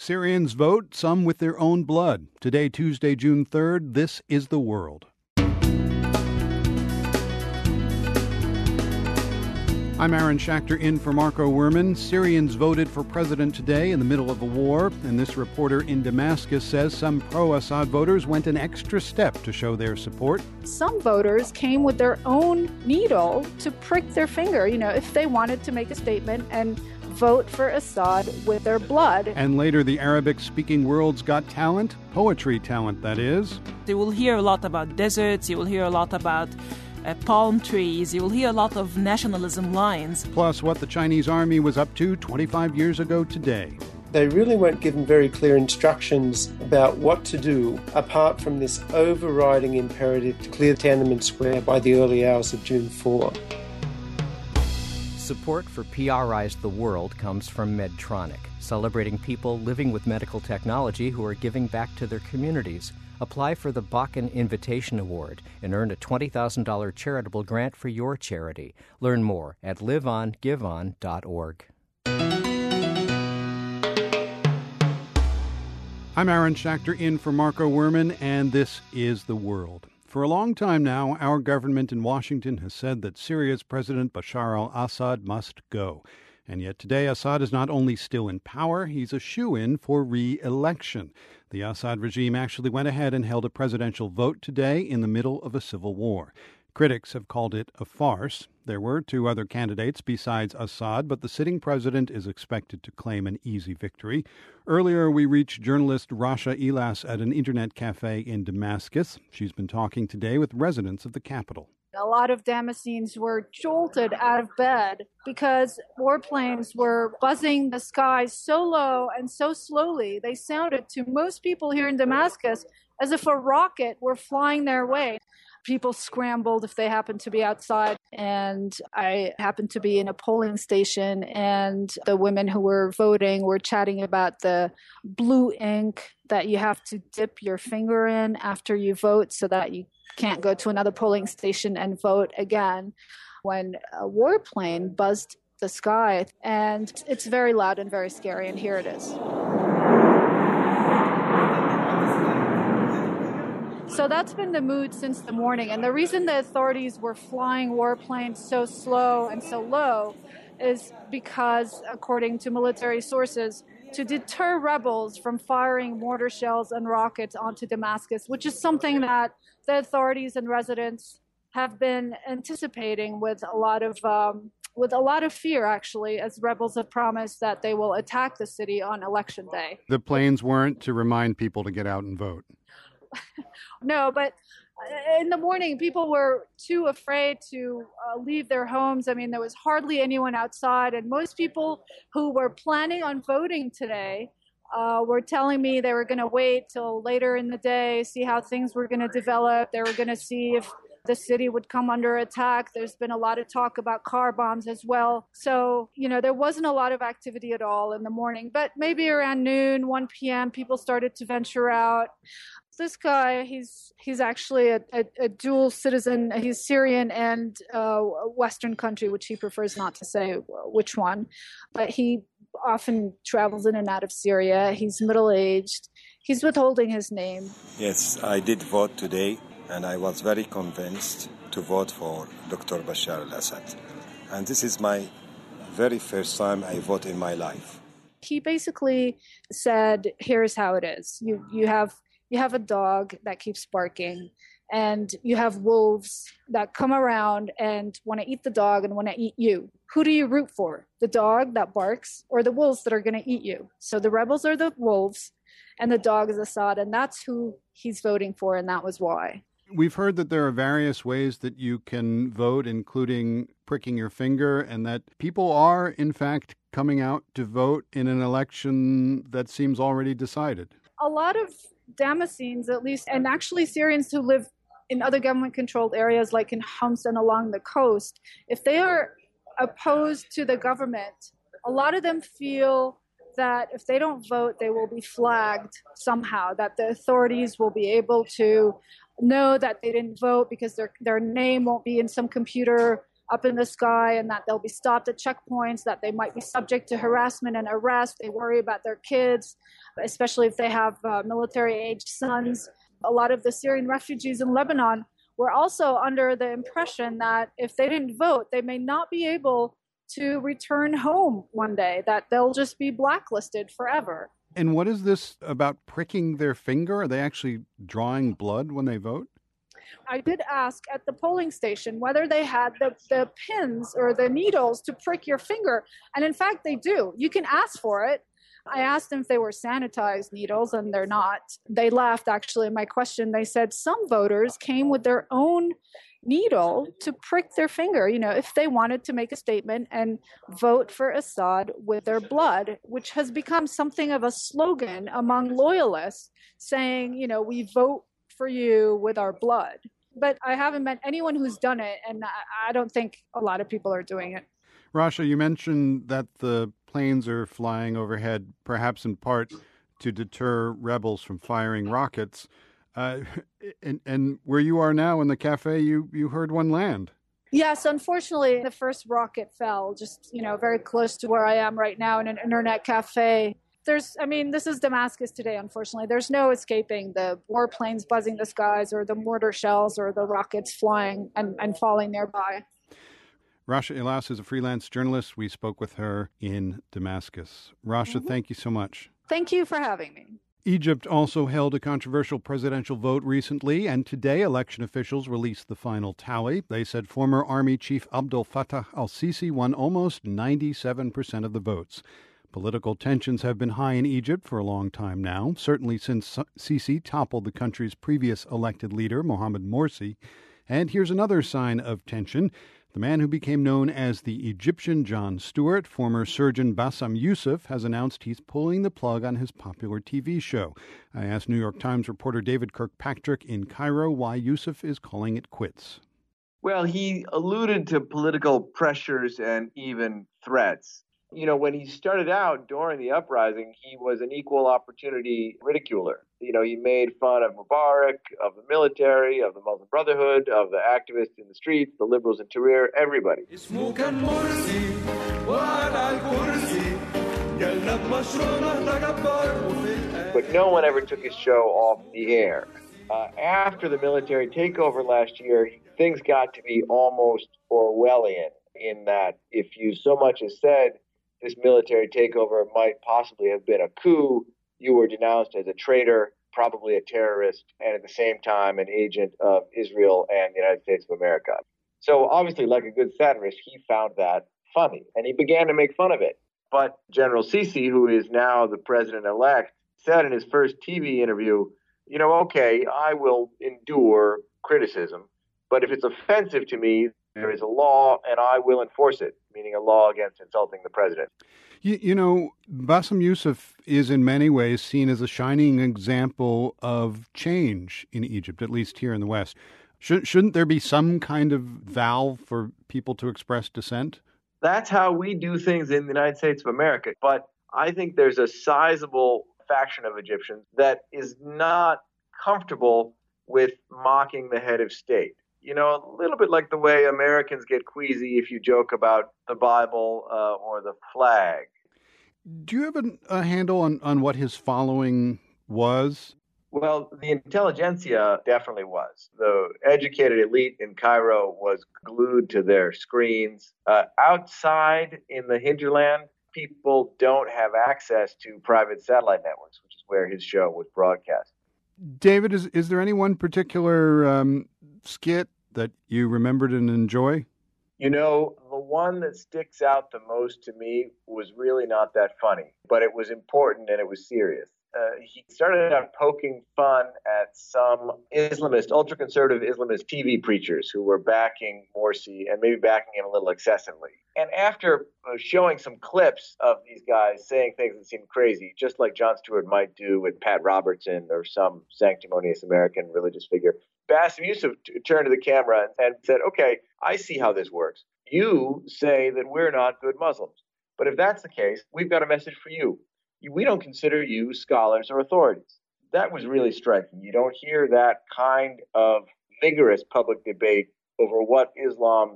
Syrians vote, some with their own blood. Today, Tuesday, June 3rd, this is The World. I'm Aaron Schachter in for Marco Werman. Syrians voted for president today in the middle of a war, and this reporter in Damascus says some pro-Assad voters went an extra step to show their support. Some voters came with their own needle to prick their finger, if they wanted to make a statement and vote for Assad with their blood. And later, the Arabic-speaking world's got talent, poetry talent, that is. You will hear a lot about deserts, you will hear a lot about palm trees, you will hear a lot of nationalism lines. Plus, what the Chinese army was up to 25 years ago today. They really weren't given very clear instructions about what to do, apart from this overriding imperative to clear Tiananmen Square by the early hours of June 4. Support for PRI's The World comes from Medtronic, celebrating people living with medical technology who are giving back to their communities. Apply for the Bakken Invitation Award and earn a $20,000 charitable grant for your charity. Learn more at liveongiveon.org. I'm Aaron Schachter in for Marco Werman, and this is The World. For a long time now, our government in Washington has said that Syria's President Bashar al-Assad must go. And yet today, Assad is not only still in power, he's a shoo-in for re-election. The Assad regime actually went ahead and held a presidential vote today in the middle of a civil war. Critics have called it a farce. There were two other candidates besides Assad, but the sitting president is expected to claim an easy victory. Earlier, we reached journalist Rasha Elas at an internet cafe in Damascus. She's been talking today with residents of the capital. A lot of Damascenes were jolted out of bed because warplanes were buzzing the skies so low and so slowly. They sounded to most people here in Damascus as if a rocket were flying their way. People scrambled if they happened to be outside, and I happened to be in a polling station, and the women who were voting were chatting about the blue ink that you have to dip your finger in after you vote so that you can't go to another polling station and vote again, when a warplane buzzed the sky. And it's very loud and very scary, and here it is. So that's been the mood since the morning. And the reason the authorities were flying warplanes so slow and so low is because, according to military sources, to deter rebels from firing mortar shells and rockets onto Damascus, which is something that the authorities and residents have been anticipating with a lot of fear, actually, as rebels have promised that they will attack the city on election day. The planes weren't to remind people to get out and vote. No, but in the morning, people were too afraid to leave their homes. I mean, there was hardly anyone outside, and most people who were planning on voting today were telling me they were going to wait till later in the day, see how things were going to develop. They were going to see if the city would come under attack. There's been a lot of talk about car bombs as well. So, there wasn't a lot of activity at all in the morning. But maybe around noon, 1 p.m., people started to venture out. This guy, he's actually a dual citizen. He's Syrian and Western country, which he prefers not to say which one. But he often travels in and out of Syria. He's middle-aged. He's withholding his name. Yes, I did vote today, and I was very convinced to vote for Dr. Bashar al-Assad. And this is my very first time I vote in my life. He basically said, here's how it is. You have a dog that keeps barking, and you have wolves that come around and want to eat the dog and want to eat you. Who do you root for? The dog that barks or the wolves that are going to eat you? So the rebels are the wolves, and the dog is Assad, and that's who he's voting for, and that was why. We've heard that there are various ways that you can vote, including pricking your finger, and that people are, in fact, coming out to vote in an election that seems already decided. A lot of Damascenes, at least, and actually Syrians who live in other government-controlled areas like in Homs and along the coast, if they are opposed to the government, a lot of them feel that if they don't vote, they will be flagged somehow, that the authorities will be able to know that they didn't vote because their name won't be in some computer up in the sky and that they'll be stopped at checkpoints, that they might be subject to harassment and arrest. They worry about their kids, especially if they have military-aged sons. A lot of the Syrian refugees in Lebanon were also under the impression that if they didn't vote, they may not be able to return home one day, that they'll just be blacklisted forever. And what is this about pricking their finger? Are they actually drawing blood when they vote? I did ask at the polling station whether they had the pins or the needles to prick your finger. And in fact, they do. You can ask for it. I asked them if they were sanitized needles, and they're not. They laughed, actually, at my question. They said some voters came with their own needle to prick their finger, if they wanted to make a statement and vote for Assad with their blood, which has become something of a slogan among loyalists saying, we vote for you with our blood. But I haven't met anyone who's done it, and I don't think a lot of people are doing it. Rasha, you mentioned that the planes are flying overhead, perhaps in part to deter rebels from firing rockets. And where you are now in the cafe, you heard one land. Yes, unfortunately, the first rocket fell just, very close to where I am right now in an internet cafe. This is Damascus today, unfortunately. There's no escaping the warplanes buzzing the skies or the mortar shells or the rockets flying and falling nearby. Rasha Ilas is a freelance journalist. We spoke with her in Damascus. Rasha, Thank you so much. Thank you for having me. Egypt also held a controversial presidential vote recently, and today election officials released the final tally. They said former Army Chief Abdel Fattah al-Sisi won almost 97% of the votes. Political tensions have been high in Egypt for a long time now, certainly since Sisi toppled the country's previous elected leader, Mohamed Morsi. And here's another sign of tension. The man who became known as the Egyptian Jon Stewart, former surgeon Bassem Youssef, has announced he's pulling the plug on his popular TV show. I asked New York Times reporter David Kirkpatrick in Cairo why Youssef is calling it quits. Well, he alluded to political pressures and even threats. When he started out during the uprising, he was an equal opportunity ridiculer. He made fun of Mubarak, of the military, of the Muslim Brotherhood, of the activists in the streets, the liberals in Tahrir, everybody. But no one ever took his show off the air. After the military takeover last year, things got to be almost Orwellian in that if you so much as said this military takeover might possibly have been a coup, you were denounced as a traitor, probably a terrorist, and at the same time an agent of Israel and the United States of America. So obviously, like a good satirist, he found that funny, and he began to make fun of it. But General Sisi, who is now the president-elect, said in his first TV interview, okay, I will endure criticism, but if it's offensive to me, there is a law, and I will enforce it, meaning a law against insulting the president. Bassem Youssef is in many ways seen as a shining example of change in Egypt, at least here in the West. Shouldn't there be some kind of valve for people to express dissent? That's how we do things in the United States of America. But I think there's a sizable faction of Egyptians that is not comfortable with mocking the head of state. A little bit like the way Americans get queasy if you joke about the Bible or the flag. Do you have a handle on what his following was? Well, the intelligentsia definitely was. The educated elite in Cairo was glued to their screens. Outside in the hinterland, people don't have access to private satellite networks, which is where his show was broadcast. David, is there any one particular skit that you remembered and enjoy? The one that sticks out the most to me was really not that funny, but it was important and it was serious. He started out poking fun at some Islamist, ultra-conservative Islamist TV preachers who were backing Morsi and maybe backing him a little excessively. And after showing some clips of these guys saying things that seemed crazy, just like Jon Stewart might do with Pat Robertson or some sanctimonious American religious figure, Bassem Youssef turned to the camera and said, okay, I see how this works. You say that we're not good Muslims. But if that's the case, we've got a message for you. We don't consider you scholars or authorities. That was really striking. You don't hear that kind of vigorous public debate over what Islam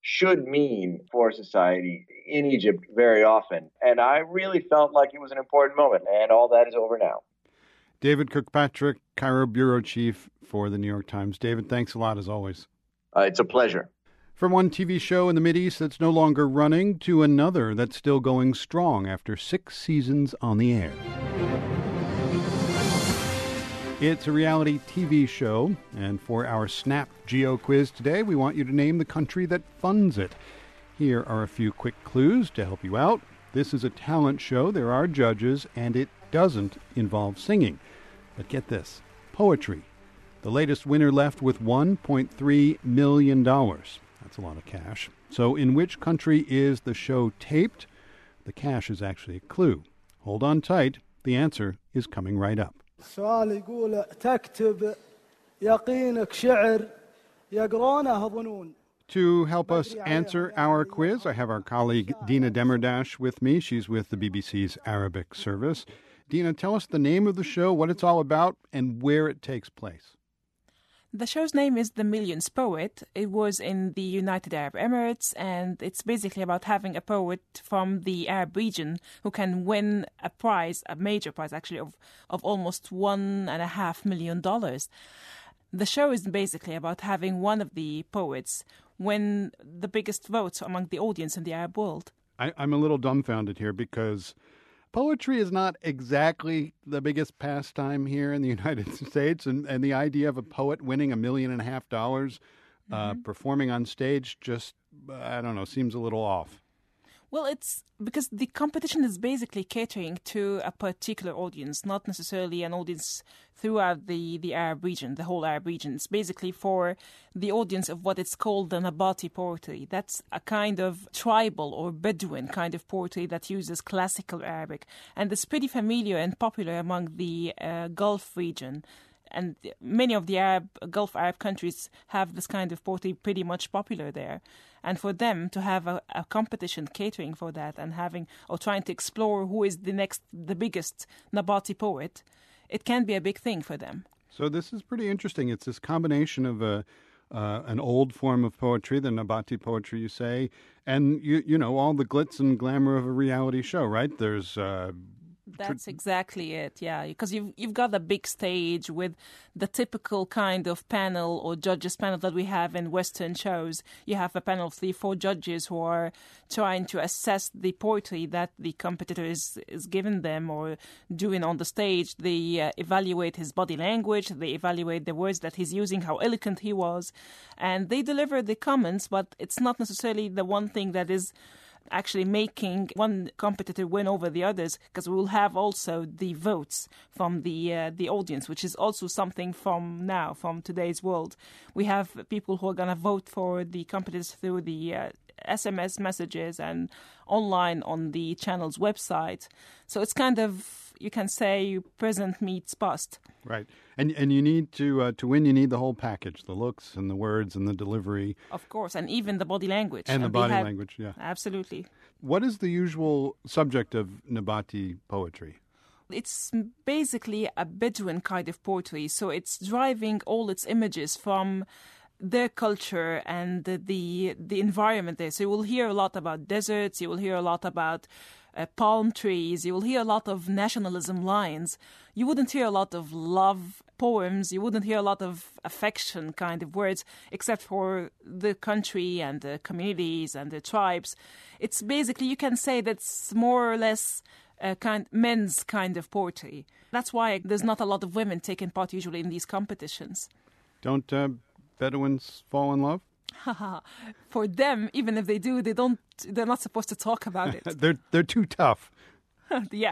should mean for society in Egypt very often. And I really felt like it was an important moment, and all that is over now. David Kirkpatrick, Cairo Bureau Chief for the New York Times. David, thanks a lot as always. It's a pleasure. From one TV show in the Mideast that's no longer running to another that's still going strong after 6 seasons on the air. It's a reality TV show, and for our Snap Geo Quiz today, we want you to name the country that funds it. Here are a few quick clues to help you out. This is a talent show. There are judges, and it doesn't involve singing. But get this, poetry. The latest winner left with $1.3 million. That's a lot of cash. So in which country is the show taped? The cash is actually a clue. Hold on tight. The answer is coming right up. السؤال يقول تكتب يقينك شعر يقرونه ظنون. To help us answer our quiz, I have our colleague Dina Demirdash with me. She's with the BBC's Arabic service. Dina, tell us the name of the show, what it's all about, and where it takes place. The show's name is The Millions Poet. It was in the United Arab Emirates, and it's basically about having a poet from the Arab region who can win a prize, a major prize actually, of almost $1.5 million. The show is basically about having one of the poets win the biggest votes among the audience in the Arab world. I'm a little dumbfounded here because poetry is not exactly the biggest pastime here in the United States, and the idea of a poet winning $1.5 million performing on stage just, I don't know, seems a little off. Well, it's because the competition is basically catering to a particular audience, not necessarily an audience throughout the Arab region, the whole Arab region. It's basically for the audience of what it's called the Nabati poetry. That's a kind of tribal or Bedouin kind of poetry that uses classical Arabic. And it's pretty familiar and popular among the Gulf region. And many of the Gulf Arab countries have this kind of poetry pretty much popular there. And for them to have a competition catering for that and trying to explore who is the biggest Nabati poet, it can be a big thing for them. So this is pretty interesting. It's this combination of an old form of poetry, the Nabati poetry, you say, and you know all the glitz and glamour of a reality show, right? There's That's exactly it, yeah. Because you've got a big stage with the typical kind of panel or judges panel that we have in Western shows. You have a panel of 3-4 judges who are trying to assess the poetry that the competitor is giving them or doing on the stage. They evaluate his body language, they evaluate the words that he's using, how eloquent he was, and they deliver the comments, but it's not necessarily the one thing that is actually making one competitor win over the others, because we will have also the votes from the audience, which is also something from today's world. We have people who are going to vote for the competitors through the SMS messages and online on the channel's website. So it's kind of, you can say, present meets past. Right. And you need to win, you need the whole package, the looks and the words and the delivery. Of course, and even the body language. And the body language, yeah. Absolutely. What is the usual subject of Nabati poetry? It's basically a Bedouin kind of poetry, so it's driving all its images from their culture and the environment there. So you will hear a lot about deserts, you will hear a lot about palm trees, you will hear a lot of nationalism lines. You wouldn't hear a lot of love poems, you wouldn't hear a lot of affection kind of words, except for the country and the communities and the tribes. It's basically, you can say that's more or less men's kind of poetry. That's why there's not a lot of women taking part usually in these competitions. Don't Bedouins fall in love? For them, even if they do, they're not supposed to talk about it. They're too tough. Yeah.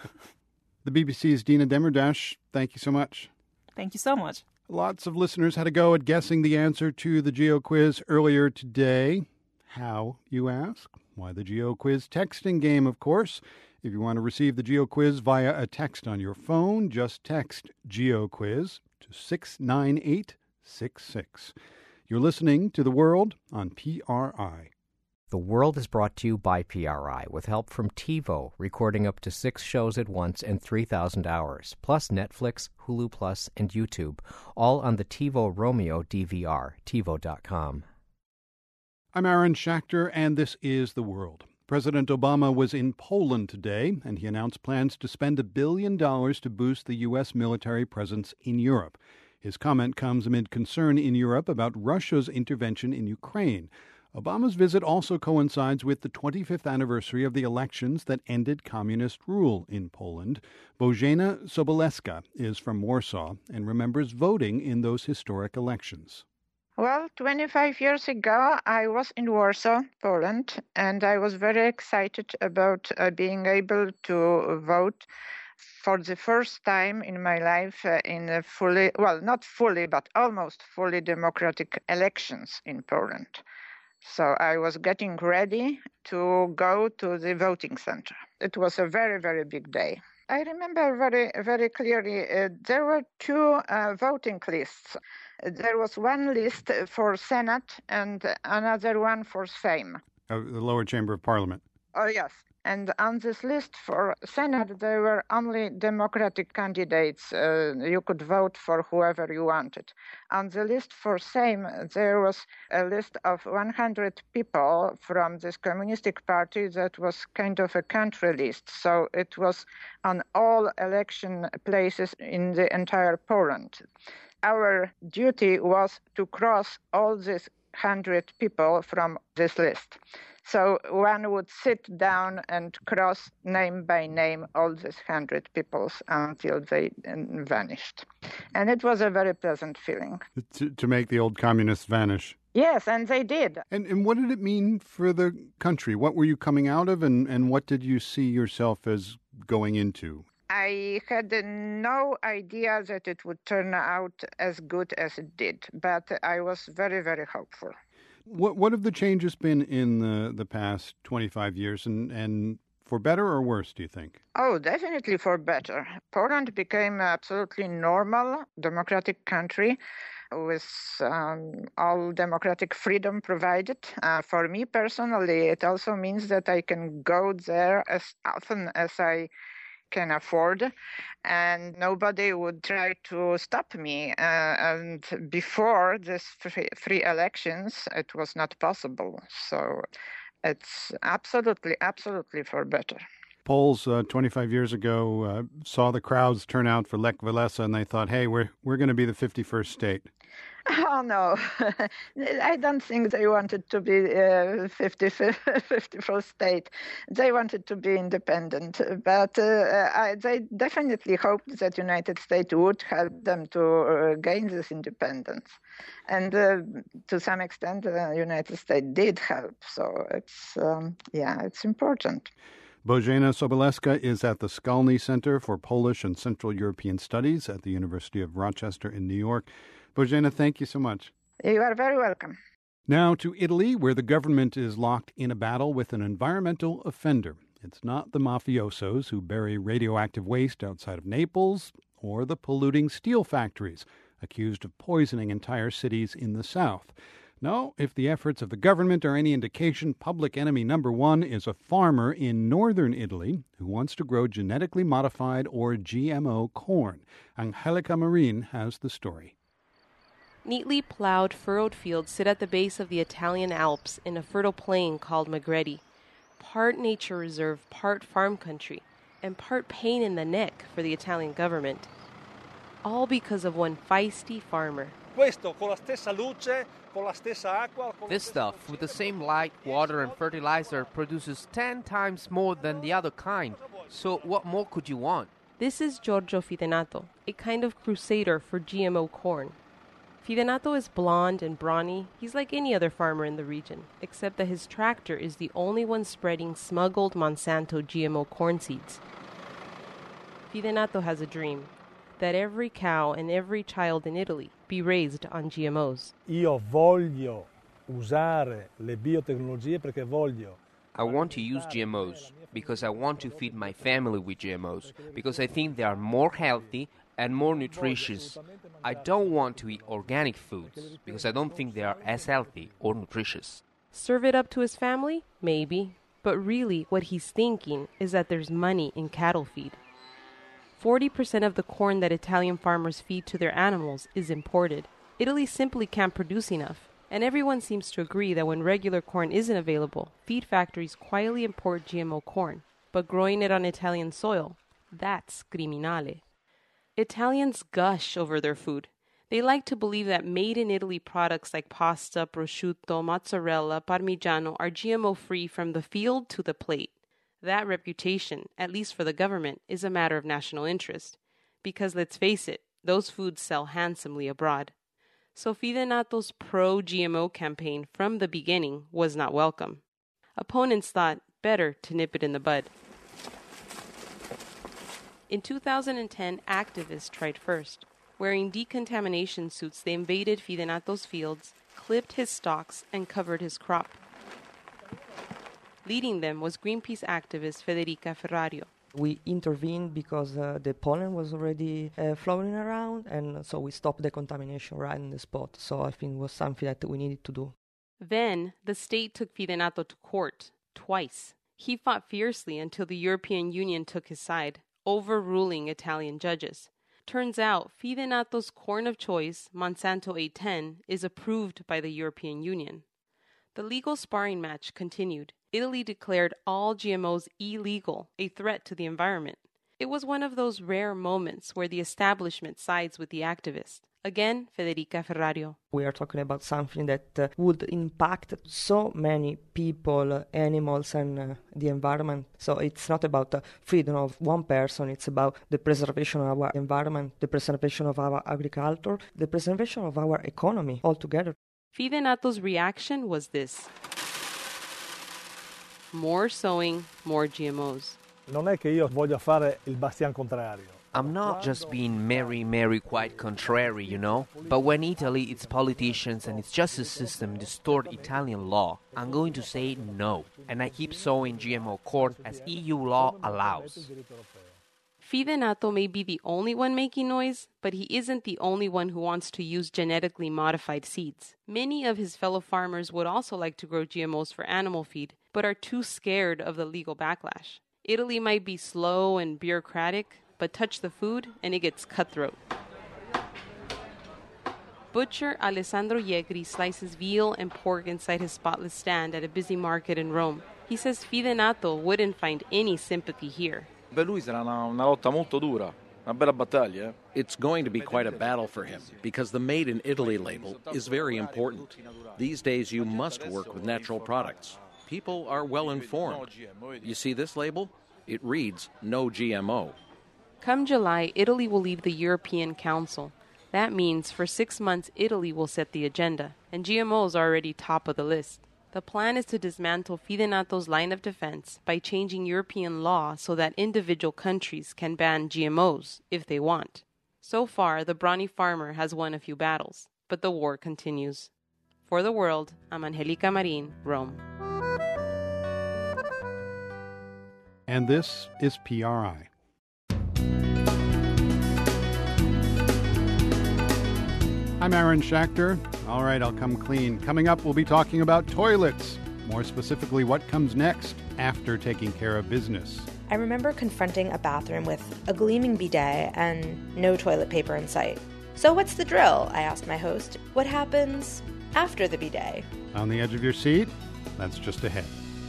The BBC's Dina Demirdash, thank you so much. Thank you so much. Lots of listeners had a go at guessing the answer to the Geo Quiz earlier today. How, you ask? Why, the Geo Quiz texting game, of course. If you want to receive the Geo Quiz via a text on your phone, just text Geo Quiz to 69866. You're listening to The World on PRI. The World is brought to you by PRI with help from TiVo, recording up to 6 shows at once and 3,000 hours, plus Netflix, Hulu Plus, and YouTube, all on the TiVo Romeo DVR, TiVo.com. I'm Aaron Schachter, and this is The World. President Obama was in Poland today, and he announced plans to spend $1 billion to boost the U.S. military presence in Europe. His comment comes amid concern in Europe about Russia's intervention in Ukraine. Obama's visit also coincides with the 25th anniversary of the elections that ended communist rule in Poland. Bożena Sobolewska is from Warsaw and remembers voting in those historic elections. Well, 25 years ago, I was in Warsaw, Poland, and I was very excited about being able to vote for the first time in my life in a fully, well, not fully, but almost fully democratic elections in Poland. So I was getting ready to go to the voting center. It was a very, very big day. I remember very, very clearly there were two voting lists. There was one list for Senate and another one for Sejm. The lower chamber of parliament. Oh, yes. And on this list for Senate, there were only Democratic candidates. You could vote for whoever you wanted. On the list for Sejm, there was a list of 100 people from this communistic party that was kind of a country list. So it was on all election places in the entire Poland. Our duty was to cross all these 100 people from this list. So one would sit down and cross name by name all these 100 people until they vanished. And it was a very pleasant feeling. To make the old communists vanish. Yes, and they did. And what did it mean for the country? What were you coming out of, and what did you see yourself as going into? I had no idea that it would turn out as good as it did, but I was very, very hopeful. What have the changes been in the past 25 years, and for better or worse, do you think? Oh, definitely for better. Poland became an absolutely normal democratic country with all democratic freedom provided. For me personally, it also means that I can go there as often as I can afford, and nobody would try to stop me. And before this free elections, it was not possible. So it's absolutely for better. Poles 25 years ago saw the crowds turn out for Lech Walesa, and they thought, hey, we're going to be the 51st state. Oh, no. I don't think they wanted to be 51st state. They wanted to be independent. But they definitely hoped that United States would help them to gain this independence. And to some extent, the United States did help. So it's important. Bożena Sobolewska is at the Szkolny Center for Polish and Central European Studies at the University of Rochester in New York. Bożena, thank you so much. You are very welcome. Now to Italy, where the government is locked in a battle with an environmental offender. It's not the mafiosos who bury radioactive waste outside of Naples or the polluting steel factories accused of poisoning entire cities in the south. No, if the efforts of the government are any indication, public enemy number one is a farmer in northern Italy who wants to grow genetically modified or GMO corn. Angelica Marin has the story. Neatly plowed, furrowed fields sit at the base of the Italian Alps in a fertile plain called Magreti. Part nature reserve, part farm country, and part pain in the neck for the Italian government. All because of one feisty farmer. This stuff, with the same light, water, and fertilizer, produces 10 times more than the other kind. So what more could you want? This is Giorgio Fidenato, a kind of crusader for GMO corn. Fidenato is blond and brawny. He's like any other farmer in the region, except that his tractor is the only one spreading smuggled Monsanto GMO corn seeds. Fidenato has a dream, that every cow and every child in Italy be raised on GMOs. Io voglio usare le biotecnologie perché voglio. I want to use GMOs because I want to feed my family with GMOs, because I think they are more healthy and more nutritious. I don't want to eat organic foods because I don't think they are as healthy or nutritious. Serve it up to his family? Maybe. But really, what he's thinking is that there's money in cattle feed. 40% of the corn that Italian farmers feed to their animals is imported. Italy simply can't produce enough, And everyone seems to agree that when regular corn isn't available, feed factories quietly import GMO corn. But growing it on Italian soil, that's criminale. Italians gush over their food. They like to believe that made-in-Italy products like pasta, prosciutto, mozzarella, parmigiano are GMO-free from the field to the plate. That reputation, at least for the government, is a matter of national interest. Because let's face it, those foods sell handsomely abroad. So Fidenato's pro-GMO campaign from the beginning was not welcome. Opponents thought better to nip it in the bud. In 2010, activists tried first. Wearing decontamination suits, they invaded Fidenato's fields, clipped his stalks, and covered his crop. Leading them was Greenpeace activist Federica Ferrario. We intervened because the pollen was already floating around, and so we stopped the contamination right on the spot. So I think it was something that we needed to do. Then, the state took Fidenato to court, twice. He fought fiercely until the European Union took his side, overruling Italian judges. Turns out, Fidenato's corn of choice, Monsanto 810, is approved by the European Union. The legal sparring match continued. Italy declared all GMOs illegal, a threat to the environment. It was one of those rare moments where the establishment sides with the activists. Again, Federica Ferrario. We are talking about something that would impact so many people, animals, and the environment. So it's not about the freedom of one person, it's about the preservation of our environment, the preservation of our agriculture, the preservation of our economy altogether. Fidenato's reaction was this. More sowing, more GMOs. Non è che io voglia fare il bastian contrario. I'm not just being Mary, quite contrary, you know? But when Italy, its politicians, and its justice system distort Italian law, I'm going to say no. And I keep sowing GMO corn as EU law allows. Fidenato may be the only one making noise, but he isn't the only one who wants to use genetically modified seeds. Many of his fellow farmers would also like to grow GMOs for animal feed, but are too scared of the legal backlash. Italy might be slow and bureaucratic, but touch the food and it gets cutthroat. Butcher Alessandro Yegri slices veal and pork inside his spotless stand at a busy market in Rome. He says Fidenato wouldn't find any sympathy here. Per lui sarà una lotta molto dura, una bella battaglia. Eh? It's going to be quite a battle for him because the Made in Italy label is very important. These days you must work with natural products. People are well informed. You see this label? It reads no GMO. Come July, Italy will leave the European Council. That means for 6 months Italy will set the agenda, and GMOs are already top of the list. The plan is to dismantle Fidenato's line of defense by changing European law so that individual countries can ban GMOs if they want. So far, the brawny farmer has won a few battles, but the war continues. For the World, I'm Angelica Marin, Rome. And this is PRI. I'm Aaron Schachter. All right, I'll come clean. Coming up, we'll be talking about toilets. More specifically, what comes next after taking care of business. I remember confronting a bathroom with a gleaming bidet and no toilet paper in sight. So what's the drill? I asked my host. What happens after the bidet? On the edge of your seat? That's just ahead.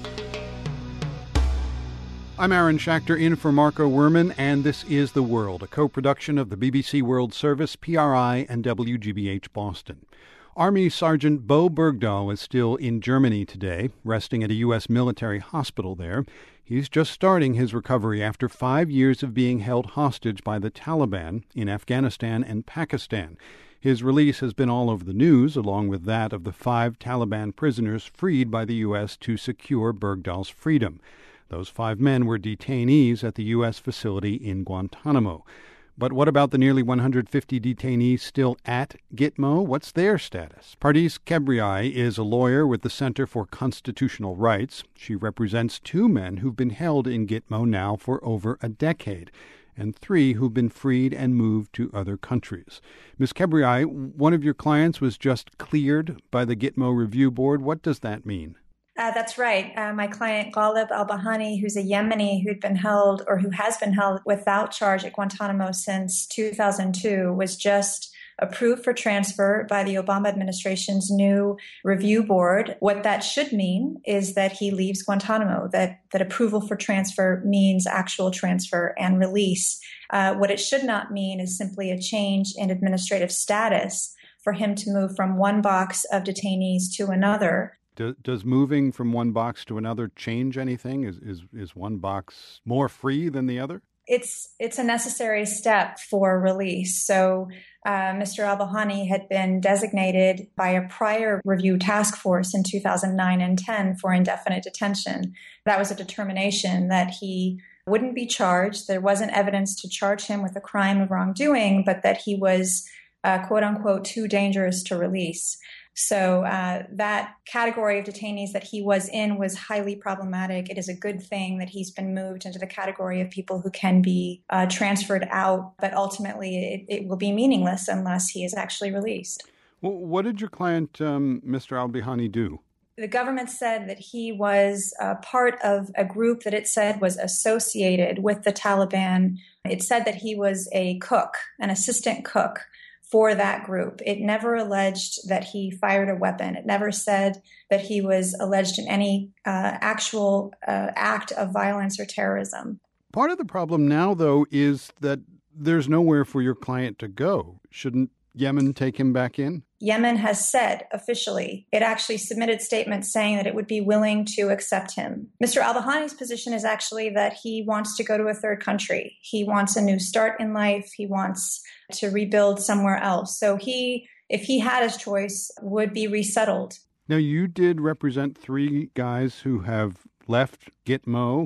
I'm Aaron Schachter in for Marco Werman, and this is The World, a co-production of the BBC World Service, PRI, and WGBH Boston. Army Sergeant Bo Bergdahl is still in Germany today, resting at a U.S. military hospital there. He's just starting his recovery after 5 years of being held hostage by the Taliban in Afghanistan and Pakistan. His release has been all over the news, along with that of the 5 Taliban prisoners freed by the U.S. to secure Bergdahl's freedom. Those 5 men were detainees at the U.S. facility in Guantanamo. But what about the nearly 150 detainees still at Gitmo? What's their status? Pardis Kebriai is a lawyer with the Center for Constitutional Rights. She represents 2 men who've been held in Gitmo now for over a decade, and 3 who've been freed and moved to other countries. Ms. Kebriai, one of your clients was just cleared by the Gitmo Review Board. What does that mean? That's right. My client, Ghalib al-Bahani, who's a Yemeni who has been held without charge at Guantanamo since 2002, was just approved for transfer by the Obama administration's new review board. What that should mean is that he leaves Guantanamo, that approval for transfer means actual transfer and release. What it should not mean is simply a change in administrative status for him to move from one box of detainees to another. Does moving from one box to another change anything? Is one box more free than the other? It's a necessary step for release. So Mr. al-Bahani had been designated by a prior review task force in 2009 and 10 for indefinite detention. That was a determination that he wouldn't be charged. There wasn't evidence to charge him with a crime of wrongdoing, but that he was, quote unquote, too dangerous to release. So that category of detainees that he was in was highly problematic. It is a good thing that he's been moved into the category of people who can be transferred out, but ultimately it will be meaningless unless he is actually released. Well, what did your client, Mr. al-Bahani, do? The government said that he was part of a group that it said was associated with the Taliban. It said that he was a cook, an assistant cook for that group. It never alleged that he fired a weapon. It never said that he was alleged in any actual act of violence or terrorism. Part of the problem now, though, is that there's nowhere for your client to go. Shouldn't Yemen take him back in? Yemen has said officially, it actually submitted statements saying that it would be willing to accept him. Mr. al-Bahani's position is actually that he wants to go to a third country. He wants a new start in life. He wants to rebuild somewhere else. So if he had his choice, would be resettled. Now, you did represent 3 guys who have left Gitmo.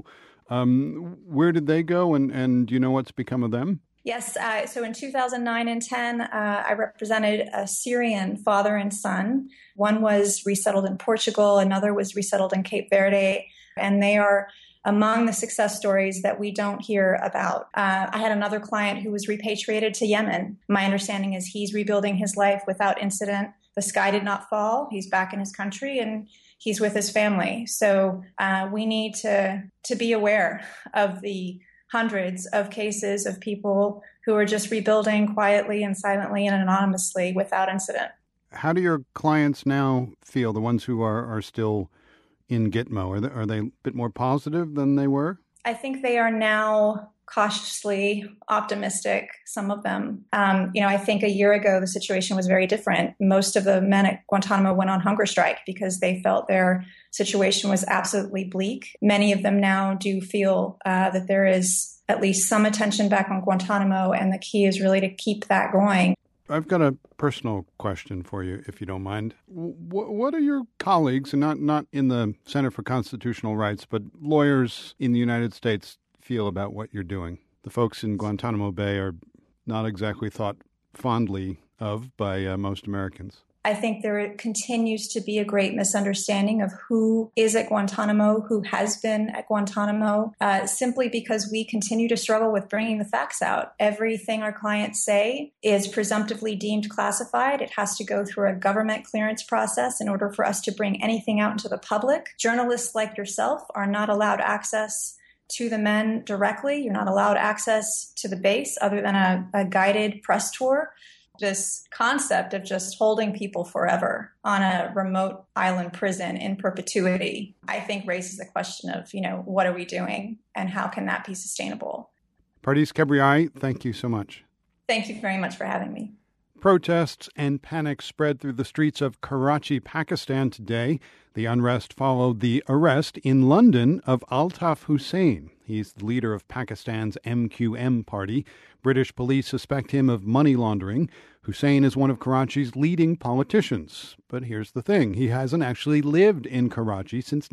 Where did they go, and do you know what's become of them? Yes. So in 2009 and 10, I represented a Syrian father and son. One was resettled in Portugal. Another was resettled in Cape Verde. And they are among the success stories that we don't hear about. I had another client who was repatriated to Yemen. My understanding is he's rebuilding his life without incident. The sky did not fall. He's back in his country and he's with his family. So we need to be aware of the hundreds of cases of people who are just rebuilding quietly and silently and anonymously without incident. How do your clients now feel, the ones who are still in Gitmo? Are they a bit more positive than they were? I think they are now cautiously optimistic, some of them. I think a year ago, the situation was very different. Most of the men at Guantanamo went on hunger strike because they felt their situation was absolutely bleak. Many of them now do feel that there is at least some attention back on Guantanamo, and the key is really to keep that going. I've got a personal question for you, if you don't mind. What are your colleagues, and not in the Center for Constitutional Rights, but lawyers in the United States, feel about what you're doing? The folks in Guantanamo Bay are not exactly thought fondly of by most Americans. I think there continues to be a great misunderstanding of who is at Guantanamo, who has been at Guantanamo, simply because we continue to struggle with bringing the facts out. Everything our clients say is presumptively deemed classified. It has to go through a government clearance process in order for us to bring anything out into the public. Journalists like yourself are not allowed access to the men directly. You're not allowed access to the base other than a guided press tour. This concept of just holding people forever on a remote island prison in perpetuity, I think raises the question of, what are we doing and how can that be sustainable? Pardis Khabriari, thank you so much. Thank you very much for having me. Protests and panic spread through the streets of Karachi, Pakistan today. The unrest followed the arrest in London of Altaf Hussain. He's the leader of Pakistan's MQM party. British police suspect him of money laundering. Hussain is one of Karachi's leading politicians. But here's the thing. He hasn't actually lived in Karachi since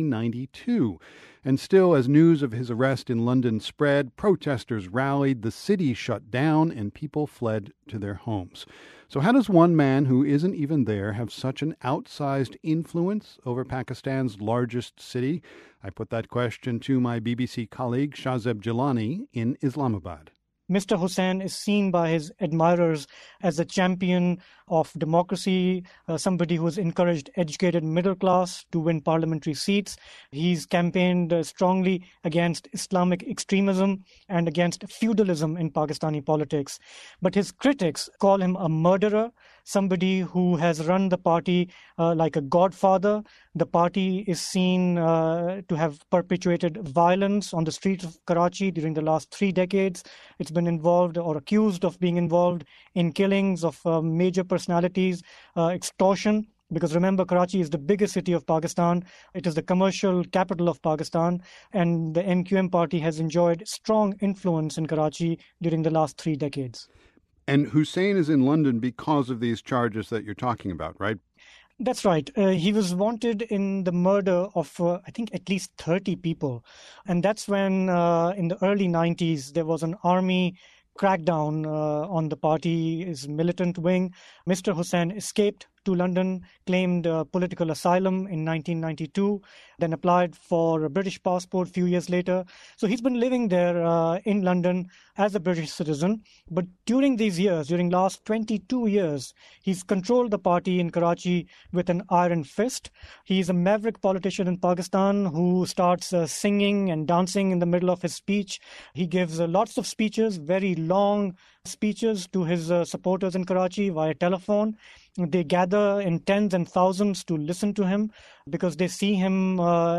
1992. And still, as news of his arrest in London spread, protesters rallied, the city shut down, and people fled to their homes. So how does one man who isn't even there have such an outsized influence over Pakistan's largest city? I put that question to my BBC colleague Shahzeb Jilani in Islamabad. Mr. Hussain is seen by his admirers as a champion of democracy, somebody who has encouraged educated middle class to win parliamentary seats. He's campaigned strongly against Islamic extremism and against feudalism in Pakistani politics. But his critics call him a murderer, somebody who has run the party like a godfather. The party is seen to have perpetuated violence on the streets of Karachi during the last 3 decades. It's been involved or accused of being involved in killings of major personalities, extortion. Because remember, Karachi is the biggest city of Pakistan. It is the commercial capital of Pakistan. And the MQM party has enjoyed strong influence in Karachi during the last 3 decades. And Hussain is in London because of these charges that you're talking about, right? That's right. He was wanted in the murder of, I think, at least 30 people. And that's when, in the early 90s, there was an army crackdown on the party's militant wing. Mr. Hussain escaped to London, claimed political asylum in 1992, then applied for a British passport a few years later. So he's been living there in London as a British citizen. But during these years, during last 22 years, he's controlled the party in Karachi with an iron fist. He's a maverick politician in Pakistan who starts singing and dancing in the middle of his speech. He gives lots of speeches, very long speeches to his supporters in Karachi via telephone. They gather in tens and thousands to listen to him because they see him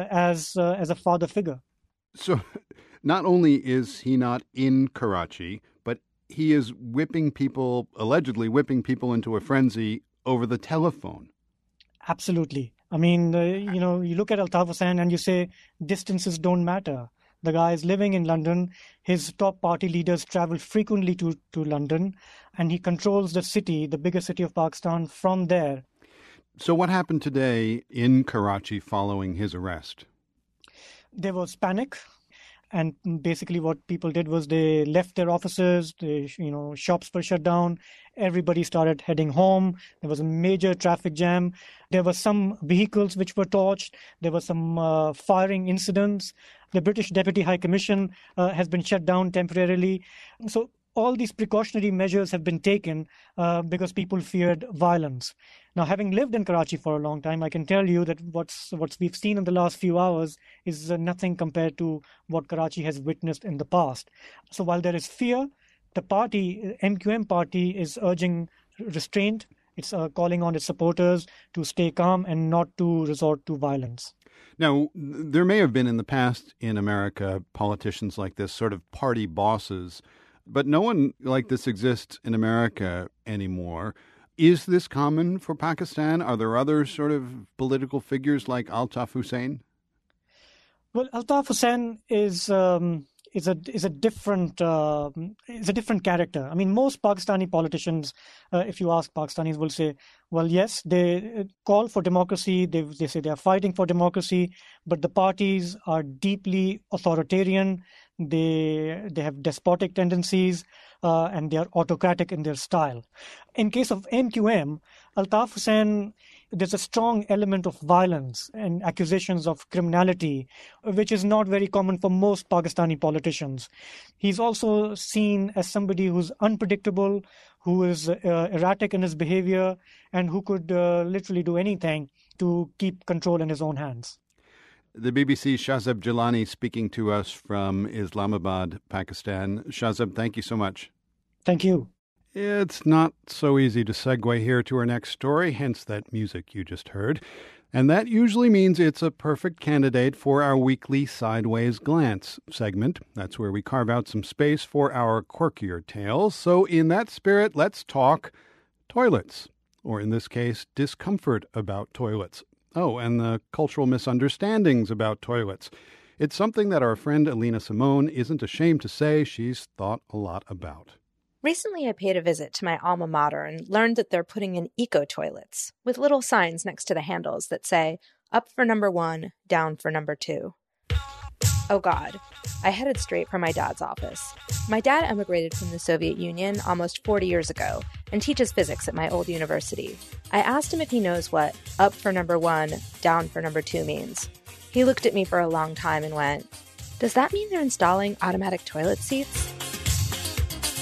as a father figure. So not only is he not in Karachi, but he is allegedly whipping people into a frenzy over the telephone. Absolutely. I mean, you look at Altaf Hussain and you say distances don't matter. The guy is living in London. His top party leaders travel frequently to London, and he controls the city, the biggest city of Pakistan, from there. So what happened today in Karachi following his arrest? There was panic. And basically what people did was they left their offices, shops were shut down, everybody started heading home. There was a major traffic jam. There were some vehicles which were torched. There were some firing incidents. The British Deputy High Commission has been shut down temporarily. So all these precautionary measures have been taken because people feared violence. Now, having lived in Karachi for a long time, I can tell you that what's we've seen in the last few hours is nothing compared to what Karachi has witnessed in the past. So while there is fear, the party, MQM party, is urging restraint. It's calling on its supporters to stay calm and not to resort to violence. Now, there may have been in the past in America politicians like this, sort of party bosses, but no one like this exists in America anymore. Is this common for Pakistan? Are there other sort of political figures like Altaf Hussain? Well, Altaf Hussain is a different character. I mean, most Pakistani politicians, if you ask Pakistanis, will say, well, yes, they call for democracy. They say they are fighting for democracy, but the parties are deeply authoritarian. They have despotic tendencies, and they are autocratic in their style. In case of MQM, Altaf Hussain, there's a strong element of violence and accusations of criminality, which is not very common for most Pakistani politicians. He's also seen as somebody who's unpredictable, who is erratic in his behavior, and who could literally do anything to keep control in his own hands. The BBC's Shahzeb Jilani speaking to us from Islamabad, Pakistan. Shahzeb, thank you so much. Thank you. It's not so easy to segue here to our next story, hence that music you just heard. And that usually means it's a perfect candidate for our weekly Sideways Glance segment. That's where we carve out some space for our quirkier tales. So in that spirit, let's talk toilets, or in this case, discomfort about toilets. Oh, and the cultural misunderstandings about toilets. It's something that our friend Alina Simone isn't ashamed to say she's thought a lot about. Recently, I paid a visit to my alma mater and learned that they're putting in eco-toilets with little signs next to the handles that say, up for number 1, down for number 2. Oh God, I headed straight for my dad's office. My dad emigrated from the Soviet Union almost 40 years ago and teaches physics at my old university. I asked him if he knows what up for number 1, down for number 2 means. He looked at me for a long time and went, "Does that mean they're installing automatic toilet seats?"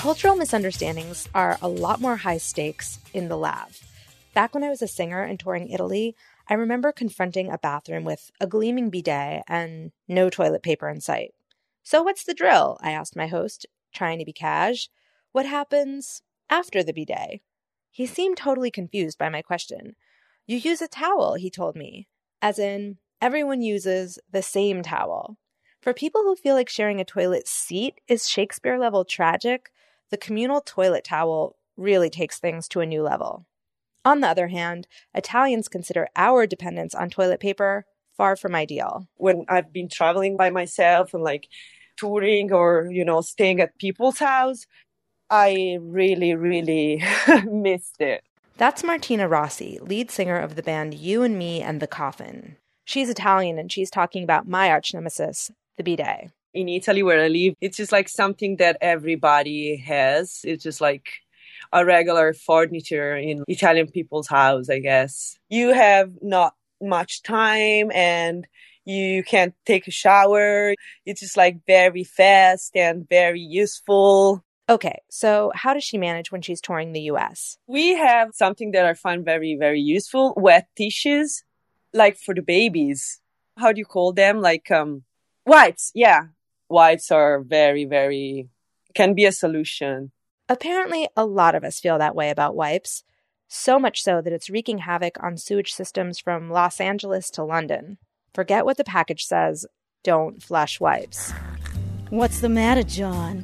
Cultural misunderstandings are a lot more high stakes in the lab. Back when I was a singer and touring Italy, I remember confronting a bathroom with a gleaming bidet and no toilet paper in sight. "So what's the drill?" I asked my host, trying to be cash. "What happens after the bidet?" He seemed totally confused by my question. "You use a towel," he told me. As in, everyone uses the same towel. For people who feel like sharing a toilet seat is Shakespeare-level tragic, the communal toilet towel really takes things to a new level. On the other hand, Italians consider our dependence on toilet paper far from ideal. When I've been traveling by myself and touring or, staying at people's house, I really, really missed it. That's Martina Rossi, lead singer of the band You and Me and the Coffin. She's Italian and she's talking about my arch nemesis, the bidet. In Italy where I live, it's just something that everybody has. It's just a regular furniture in Italian people's house, I guess. You have not much time and you can't take a shower. It's just very fast and very useful. Okay, so how does she manage when she's touring the US? We have something that I find very, very useful, wet tissues, for the babies. How do you call them? Wipes, yeah. Wipes are very, very, can be a solution. Apparently, a lot of us feel that way about wipes, so much so that it's wreaking havoc on sewage systems from Los Angeles to London. Forget what the package says, don't flush wipes. What's the matter, John?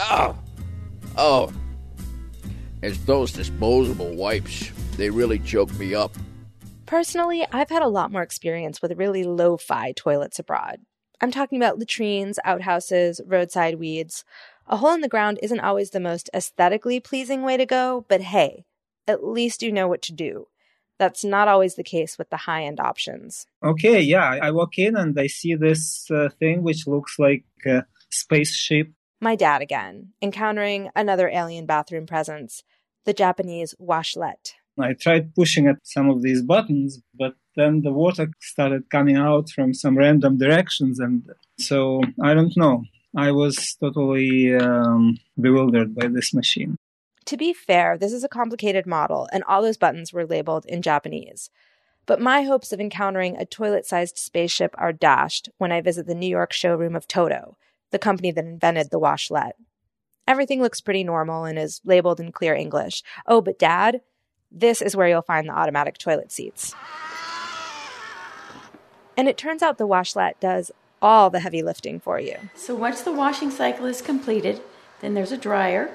Oh, it's those disposable wipes. They really choke me up. Personally, I've had a lot more experience with really lo-fi toilets abroad. I'm talking about latrines, outhouses, roadside weeds. A hole in the ground isn't always the most aesthetically pleasing way to go, but hey, at least you know what to do. That's not always the case with the high-end options. Okay, yeah, I walk in and I see this thing which looks like a spaceship. My dad again, encountering another alien bathroom presence, the Japanese washlet. I tried pushing at some of these buttons, but then the water started coming out from some random directions, and so I don't know. I was totally bewildered by this machine. To be fair, this is a complicated model, and all those buttons were labeled in Japanese. But my hopes of encountering a toilet-sized spaceship are dashed when I visit the New York showroom of Toto, the company that invented the washlet. Everything looks pretty normal and is labeled in clear English. Oh, but Dad, this is where you'll find the automatic toilet seats. And it turns out the washlet does all the heavy lifting for you. So once the washing cycle is completed, then there's a dryer.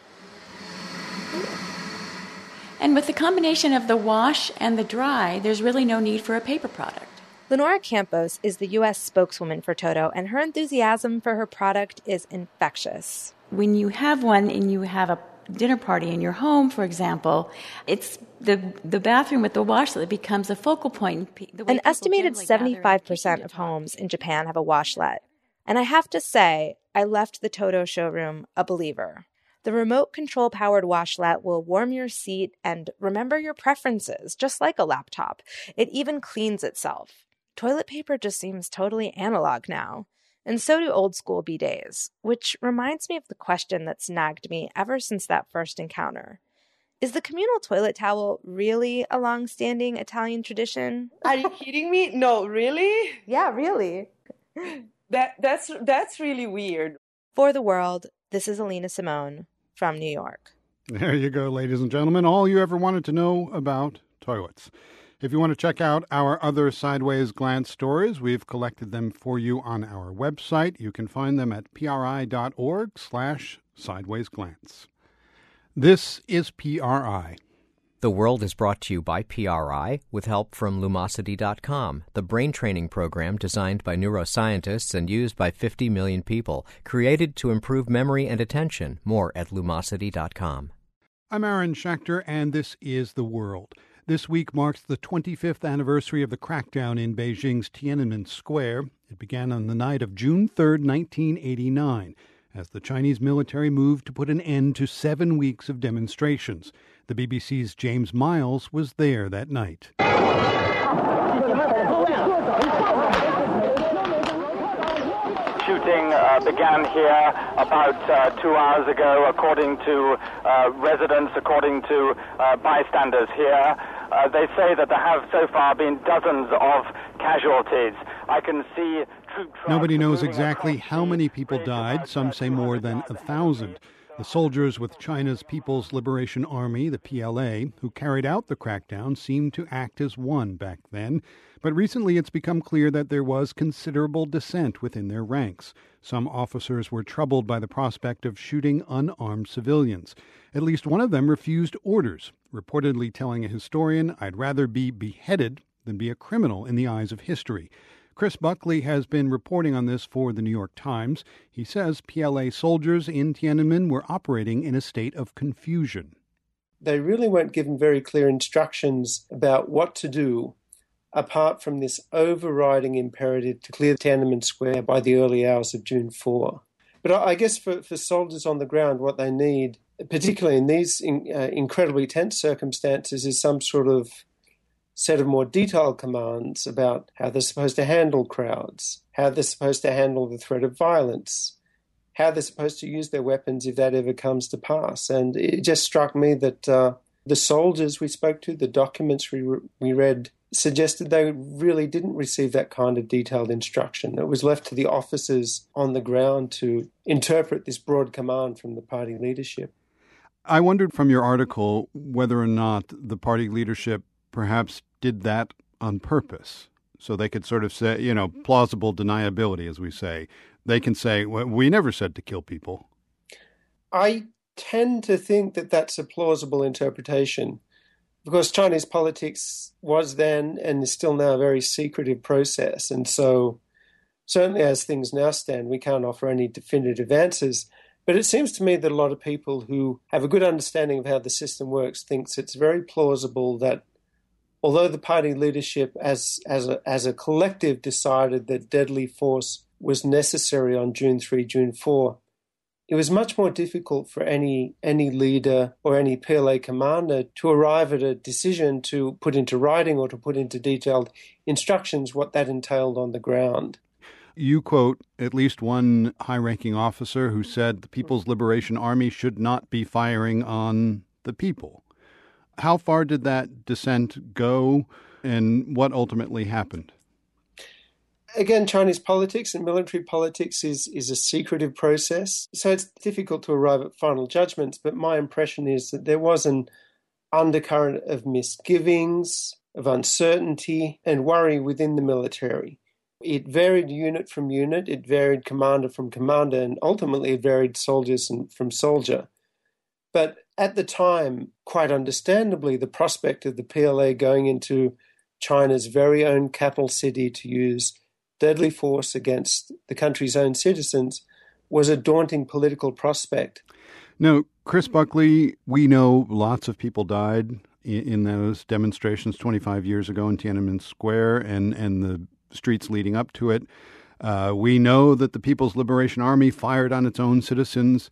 And with the combination of the wash and the dry, there's really no need for a paper product. Lenora Campos is the U.S. spokeswoman for Toto, and her enthusiasm for her product is infectious. When you have one and you have a dinner party in your home, for example, it's the bathroom with the washlet that becomes a focal point. An estimated 75% of homes in Japan have a washlet. And I have to say, I left the Toto showroom a believer. The remote control-powered washlet will warm your seat and remember your preferences, just like a laptop. It even cleans itself. Toilet paper just seems totally analog now. And so do old-school bidets, which reminds me of the question that's nagged me ever since that first encounter. Is the communal toilet towel really a long-standing Italian tradition? Are you kidding me? No, really? Yeah, really. That's really weird. For The World, this is Alina Simone from New York. There you go, ladies and gentlemen. All you ever wanted to know about toilets. If you want to check out our other Sideways Glance stories, we've collected them for you on our website. You can find them at pri.org/sidewaysglance. This is PRI. The World is brought to you by PRI with help from Lumosity.com, the brain training program designed by neuroscientists and used by 50 million people, created to improve memory and attention. More at Lumosity.com. I'm Aaron Schechter, and this is The World. This week marks the 25th anniversary of the crackdown in Beijing's Tiananmen Square. It began on the night of June 3, 1989, as the Chinese military moved to put an end to 7 weeks of demonstrations. The BBC's James Miles was there that night. Shooting began here about 2 hours ago, according to residents, according to bystanders here. They say that there have so far been dozens of casualties. I can see troop trucks. Nobody knows exactly how many people died. Some say more than 1,000. The soldiers with China's People's Liberation Army, the PLA, who carried out the crackdown, seemed to act as one back then. But recently it's become clear that there was considerable dissent within their ranks. Some officers were troubled by the prospect of shooting unarmed civilians. At least one of them refused orders, reportedly telling a historian, "I'd rather be beheaded than be a criminal in the eyes of history." Chris Buckley has been reporting on this for the New York Times. He says PLA soldiers in Tiananmen were operating in a state of confusion. They really weren't given very clear instructions about what to do, apart from this overriding imperative to clear Tiananmen Square by the early hours of June 4. But I guess for soldiers on the ground, what they need, particularly in these incredibly tense circumstances, is some sort of set of more detailed commands about how they're supposed to handle crowds, how they're supposed to handle the threat of violence, how they're supposed to use their weapons if that ever comes to pass. And it just struck me that the soldiers we spoke to, the documents we read, suggested they really didn't receive that kind of detailed instruction. It was left to the officers on the ground to interpret this broad command from the party leadership. I wondered from your article whether or not the party leadership perhaps did that on purpose, so they could sort of say, plausible deniability, as we say. They can say, well, we never said to kill people. I tend to think that that's a plausible interpretation, because Chinese politics was then and is still now a very secretive process. And so certainly as things now stand, we can't offer any definitive answers. But it seems to me that a lot of people who have a good understanding of how the system works thinks it's very plausible that although the party leadership as a collective decided that deadly force was necessary on June 3, June 4, it was much more difficult for any leader or any PLA commander to arrive at a decision to put into writing or to put into detailed instructions what that entailed on the ground. You quote at least one high-ranking officer who said the People's Liberation Army should not be firing on the people. How far did that dissent go, and what ultimately happened? Again, Chinese politics and military politics is a secretive process, so it's difficult to arrive at final judgments, but my impression is that there was an undercurrent of misgivings, of uncertainty, and worry within the military. It varied unit from unit, it varied commander from commander, and ultimately it varied soldiers from soldier. But at the time, quite understandably, the prospect of the PLA going into China's very own capital city to use deadly force against the country's own citizens was a daunting political prospect. Now, Chris Buckley, we know lots of people died in those demonstrations 25 years ago in Tiananmen Square and the streets leading up to it. We know that the People's Liberation Army fired on its own citizens.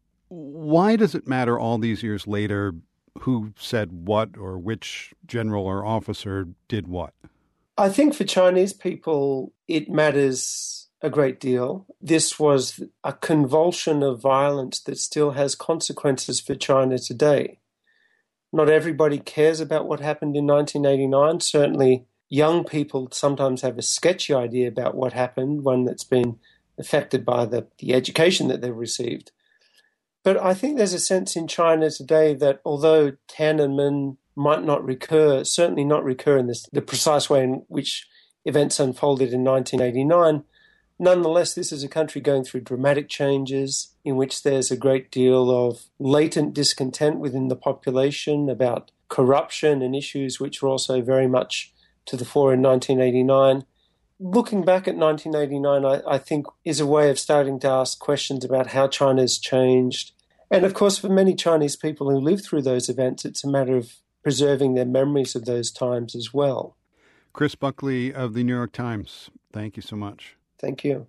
Why does it matter all these years later who said what or which general or officer did what? I think for Chinese people, it matters a great deal. This was a convulsion of violence that still has consequences for China today. Not everybody cares about what happened in 1989. Certainly, young people sometimes have a sketchy idea about what happened, one that's been affected by the education that they've received. But I think there's a sense in China today that although Tiananmen might not recur, certainly not recur in the precise way in which events unfolded in 1989, nonetheless, this is a country going through dramatic changes in which there's a great deal of latent discontent within the population about corruption and issues which were also very much to the fore in 1989. Looking back at 1989, I think, is a way of starting to ask questions about how China's changed. And of course, for many Chinese people who lived through those events, it's a matter of preserving their memories of those times as well. Chris Buckley of the New York Times, thank you so much. Thank you.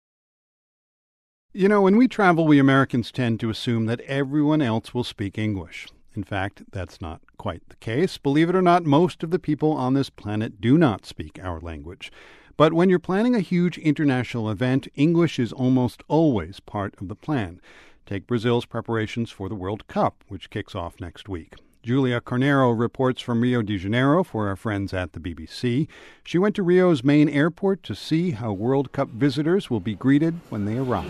You know, when we travel, we Americans tend to assume that everyone else will speak English. In fact, that's not quite the case. Believe it or not, most of the people on this planet do not speak our language. But when you're planning a huge international event, English is almost always part of the plan. Take Brazil's preparations for the World Cup, which kicks off next week. Julia Carneiro reports from Rio de Janeiro for our friends at the BBC. She went to Rio's main airport to see how World Cup visitors will be greeted when they arrive.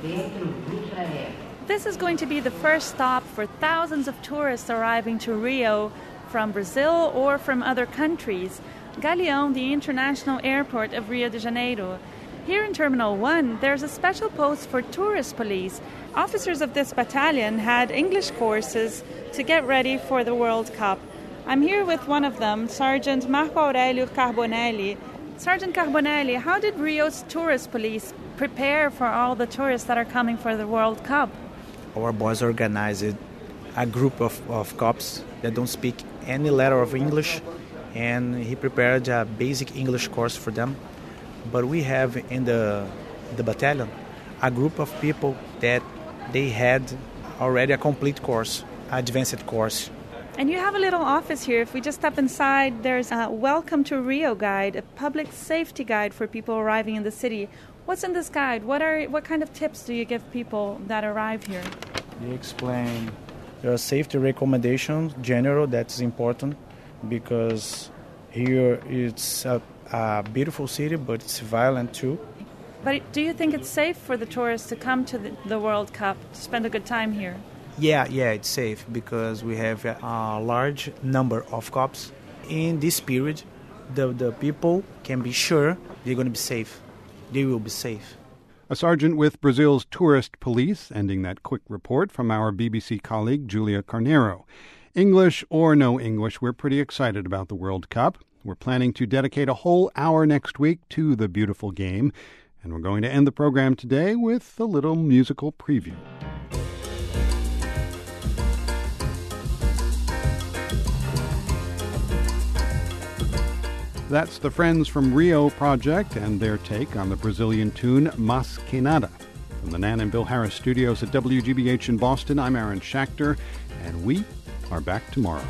This is going to be the first stop for thousands of tourists arriving to Rio from Brazil or from other countries. Galeão, the international airport of Rio de Janeiro. Here in Terminal 1, there's a special post for tourist police. Officers of this battalion had English courses to get ready for the World Cup. I'm here with one of them, Sergeant Marco Aurelio Carbonelli. Sergeant Carbonelli, how did Rio's tourist police prepare for all the tourists that are coming for the World Cup? Our boss organized a group of cops that don't speak any letter of English, and he prepared a basic English course for them. But we have in the battalion a group of people that they had already a complete course, advanced course. And you have a little office here. If we just step inside, there's a Welcome to Rio guide, a public safety guide for people arriving in the city. What's in this guide? What kind of tips do you give people that arrive here? You explain your safety recommendations, general, that's important, because here it's a beautiful city, but it's violent too. But do you think it's safe for the tourists to come to the World Cup, to spend a good time here? Yeah, it's safe because we have a large number of cops. In this period, the people can be sure they're going to be safe. They will be safe. A sergeant with Brazil's tourist police, ending that quick report from our BBC colleague Julia Carneiro. English or no English, we're pretty excited about the World Cup. We're planning to dedicate a whole hour next week to the beautiful game. And we're going to end the program today with a little musical preview. That's the Friends from Rio project and their take on the Brazilian tune Mas Que Nada. From the Nan and Bill Harris studios at WGBH in Boston, I'm Aaron Schachter, and we are back tomorrow.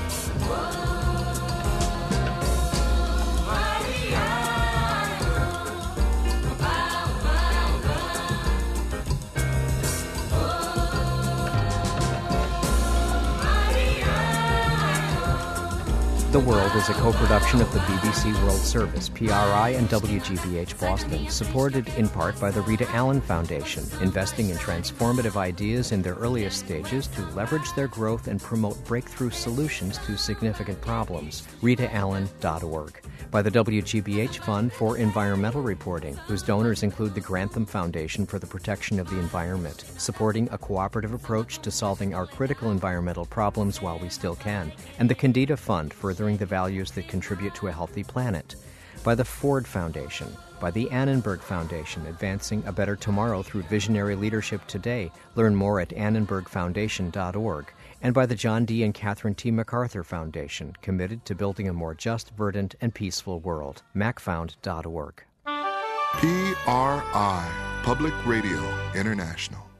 The World is a co-production of the BBC World Service, PRI, and WGBH Boston, supported in part by the Rita Allen Foundation, investing in transformative ideas in their earliest stages to leverage their growth and promote breakthrough solutions to significant problems. RitaAllen.org. By the WGBH Fund for Environmental Reporting, whose donors include the Grantham Foundation for the Protection of the Environment, supporting a cooperative approach to solving our critical environmental problems while we still can, and the Candida Fund, furthering the values that contribute to a healthy planet. By the Ford Foundation, by the Annenberg Foundation, advancing a better tomorrow through visionary leadership today. Learn more at annenbergfoundation.org. And by the John D. and Catherine T. MacArthur Foundation, committed to building a more just, verdant, and peaceful world. macfound.org. PRI, Public Radio International.